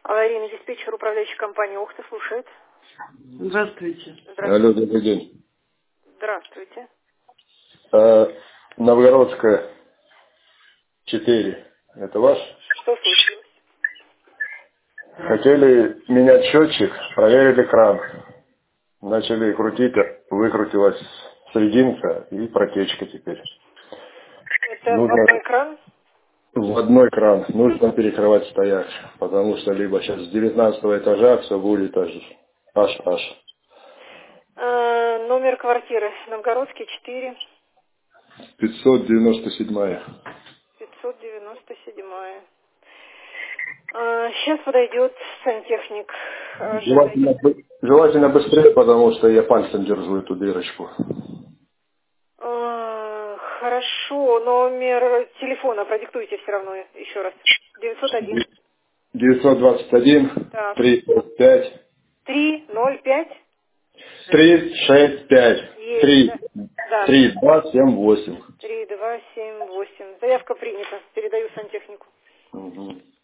Аварийный диспетчер, управляющей компании «Охта» слушает. Здравствуйте. Здравствуйте. Алло, добрый день. Здравствуйте. Новгородская, 4. Это ваш? Что случилось? Хотели менять счетчик, проверили кран. Начали крутить, выкрутилась срединка и протечка теперь. Это Нужно вводной кран? вводной кран, нужно перекрывать стояк, потому что либо сейчас с 19 этажа все будет аж. Номер квартиры. Новгородский, 4. 597. 597. Сейчас подойдет сантехник. Желательно быстрее, потому что я пальцем держу эту дырочку. Хорошо, номер телефона продиктуйте все равно еще раз. 901. 921 Так. 305 305. 365 Есть, 3 да? Да. 3278. 3278. Заявка принята. Передаю сантехнику. Угу.